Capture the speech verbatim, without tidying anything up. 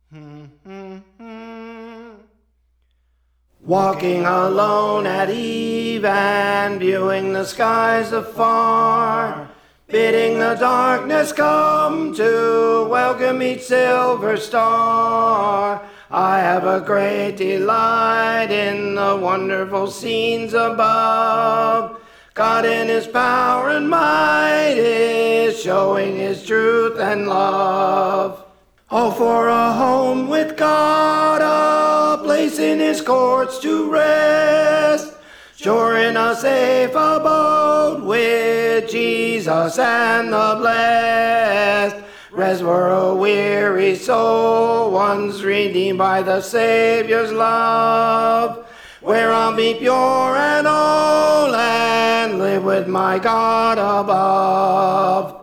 Walking alone at eve and viewing the skies afar, bidding the darkness come to welcome each silver star. I have a great delight in the wonderful scenes above. God in his power and might is showing his truth and love. Oh, for a home with God, a place in his courts to rest, sure in a safe abode with Jesus and the blessed. Rest for a weary soul, once redeemed by the Savior's love, where I'll be pure and whole and live with my God above.